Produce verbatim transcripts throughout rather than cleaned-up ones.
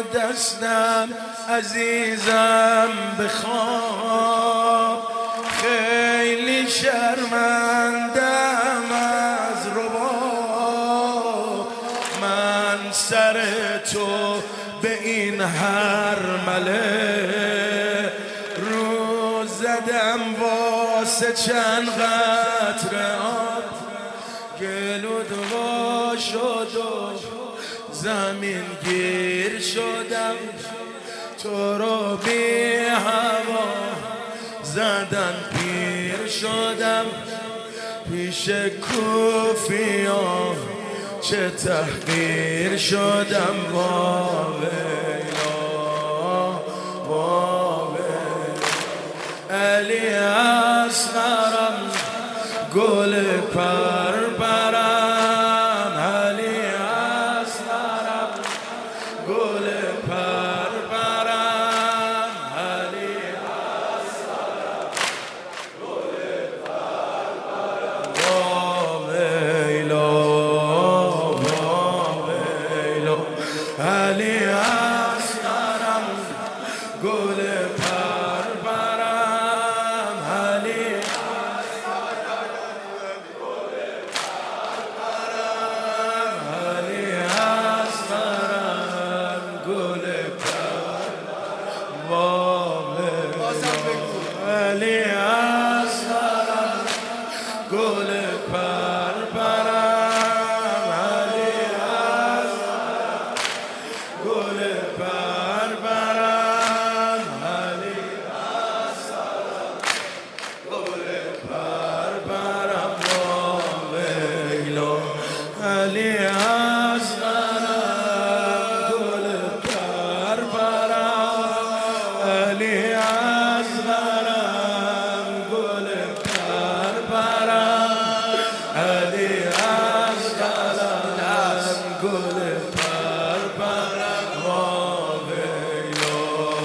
دستم عزیزم بخواب، خیلی شرمندم از رباب. من سر تو به این هرمله رو زدم واسه چند قطره آب، گلود وا شد و زمین گیر شدم. تو رو بی هوا زدن پیر شدم، پیش کوفیان چه تحقیر شدم. واویلا واویلا علی اصغرم گل پرپرم، علی اصغرم گل پرپرم، علی اصغرم گل پرپرم. واویلا واویلا علی اصغرم گل پرپرم، علی علی اصغرم گل پرپرم، علی اصغرم گل پرپرم، علی اصغرم گل پرپرم. واویلا علی اصغرم گل پرپرم، علی اصغرم گل پرپرم، علی اصغرم گل پرپرم. واویلا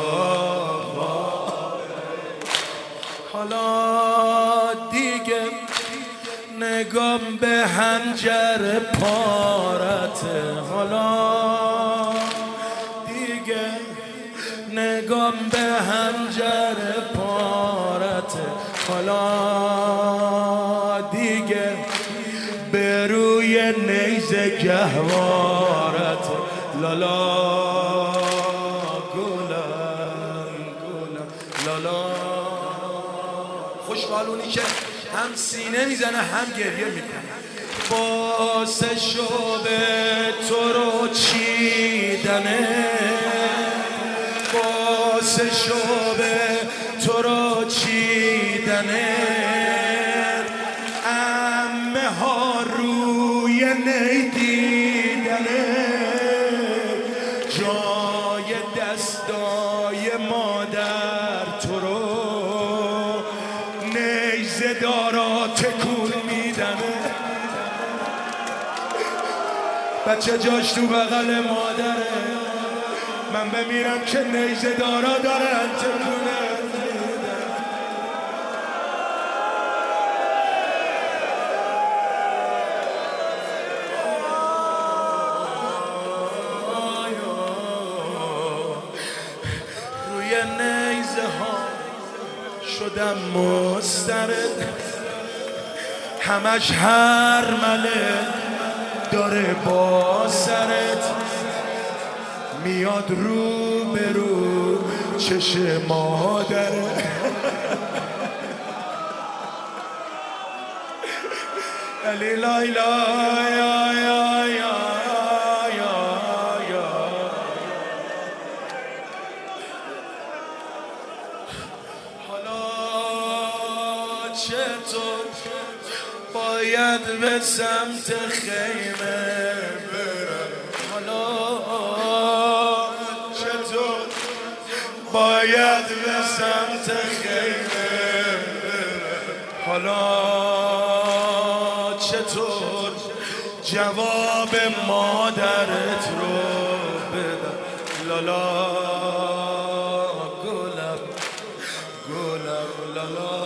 حالا دیگه نگام به حنجر پارته، حالا دیگه نگام به حنجر پارته، حالا دیگه به روی نیزه گهوارته. لالا گلم گلم لالا. خوشحالونی که هم سینه میزنه هم گریه میکنه. واسه شعبه تو رو چیدنه، واسه شعبه تو رو چیدنه، عمه ها روی نیدیدنه، جای دستای مادر تو رو نیزه دارا تکون میدنه. بچه جاش تو بغل مادره، من بمیرم که نیزه دارا دارن تکونه. روی نیزه ها شدم مسترد، همش هرمله داره با سرت، میاد رو به رو چش مادره. علی لایلا یا یا یا یا یا. حالا چطور باید به سمت خیمه برم، حالا چطور باید به سمت خیمه برم، حالا چطور جواب مادرت رو بدم. لالا گلم گلم لالا.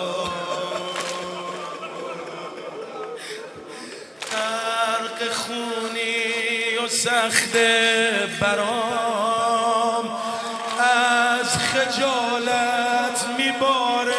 غرق خونی و سخت برام، خجالت میباره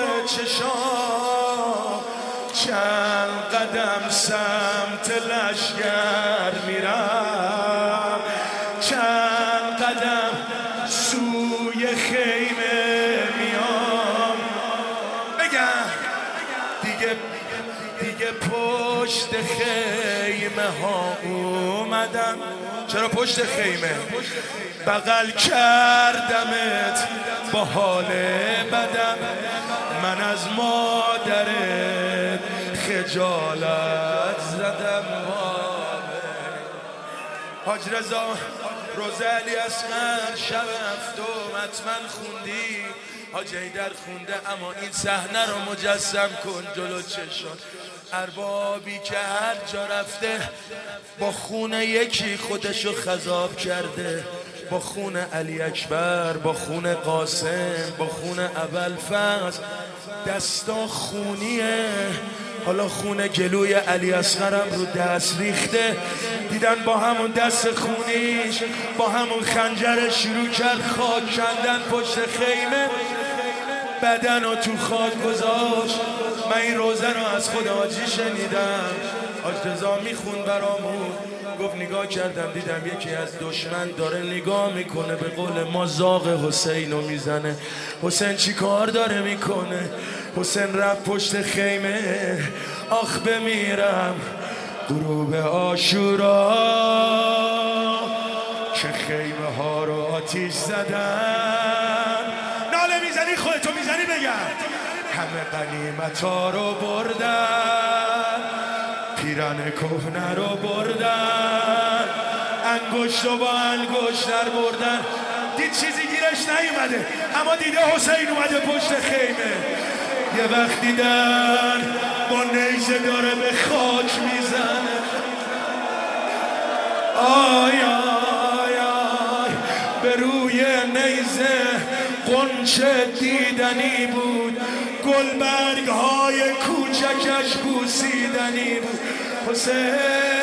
چشام، چند قدم سمت لشگر میرم، چند قدم سوی خیمه میام. بگم دیگه دیگه پشت خیمه ها اومدم. چرا پشت خیمه؟ بغل کردمت با حال بدم، من از مادرت خجالت زدم. حاج رضا روزه علی اصغر شب هفتم حتما خوندی، حاج حیدر خونده، اما این صحنه رو مجسم کن جلو چشم. اربابی که هر جا رفته با خون یکی خودشو خضاب کرده، با خون علی اکبر، با خون قاسم، با خون ابوالفضل، دستا خونیه. حالا خون گلوی علی اصغرم رو دست ریخته، دیدن با همون دست خونیش با همون خنجر شروع کرد خاک کندن پشت خیمه، بدن رو تو خاک گذاشت. من این روزه رو از خود حاجی شنیدم، حاج رضا میخون برامون، گفت نگاه کردم دیدم یکی از دشمن داره نگاه میکنه، به قول ما زاغ حسین رو میزنه. حسین چی کار داره میکنه؟ حسین رفت پشت خیمه، آخ بمیرم غروب عاشورا که خیمه ها رو آتیش زدن. ناله میزنی خودتو میزنی بگم، همه غنیمت ها رو بردن، پیرن کهنه رو بردن، انگشت و با انگشت در بردن. دید چیزی گیرش نیومده، اما دیده حسین اومده پشت خیمه. یه وقت دیدن با نیزه داره به خاک میزنه. آی آی آی به روی نیزه قنچه دیدنی بود، گلبرگ های کوچکش بوسیدنی بود. حسین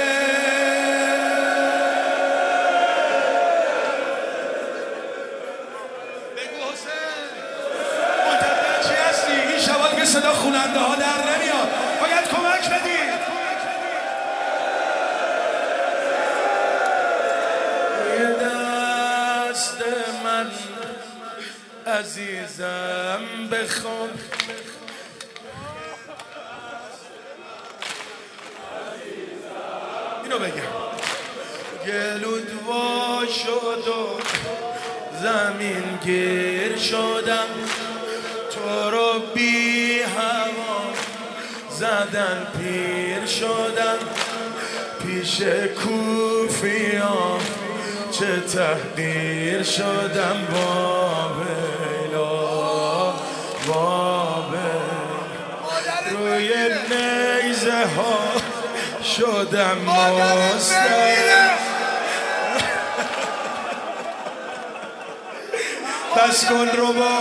صدا خوننده ها در نمیاد، باید کمک بدید. یه دست من عزیزم بخوام، اینو بگم. گلود وا شد و زمین گیر شدم، تو رو بی هوا زدن پیر شدم، پیش کوفیان چه تحقیر شدم. واویلا واویلا روی نیزه ها شدم مستر. بس کن رو با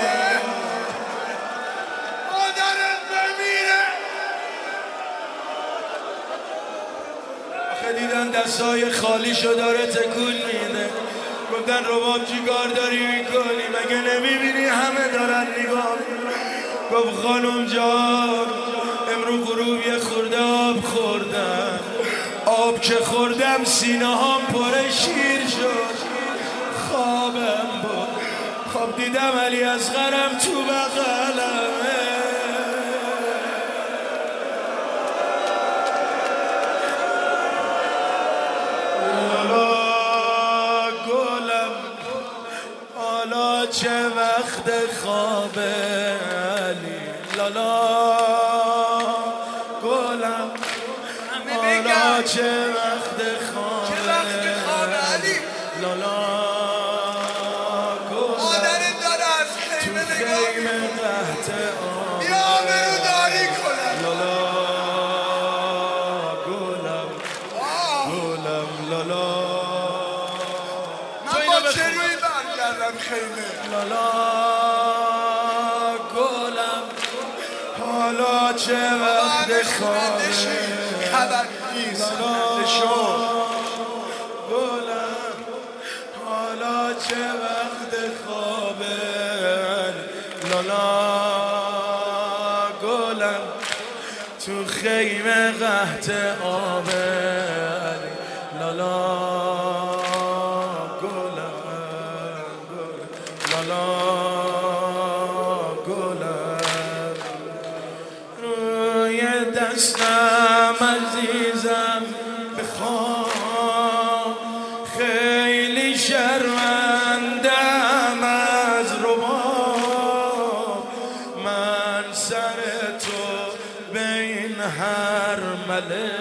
دیدن دستای خالیشو داره تکون میده، گفتن رباب چی کار داری میکنی؟ مگه نمیبینی همه دارن نگاه؟ گفت خانم جان امرو غروب یه خورده آب خوردم، آب که خوردم سینه هم پر شیر شد، خوابم بود، خواب دیدم علی اصغرم تو بغلمه. چه وقت خوابه علی لالا گلم، حالا چه وقت خوابه علی لالا گلم، مادرت داره از خیمه نگاه قحط آب بیا برو داری کنم لالا گلم گلم لالا. من با چه روی برگردم خیمه لالا گلم، حالا چه وقت خوابه خبر نیست گلم، حالا چه وقت خوابه لالا گلم تو خیمه قحط آب علی لالا گلم لالا گلم روی دستم عزیزم بخوام خیلی شرمندم از رباب من سر تو بین هر مله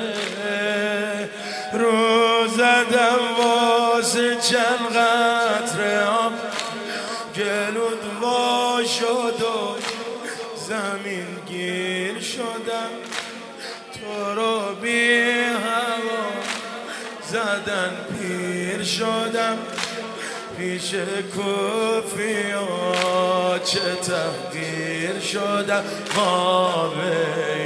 رو زدم واسه چند قطره آب گلود وا شد و زمین گیر شدم تو رو بی هوا زدن پیر شدم پیش کوفی ها چه تحقیر شدم خوابه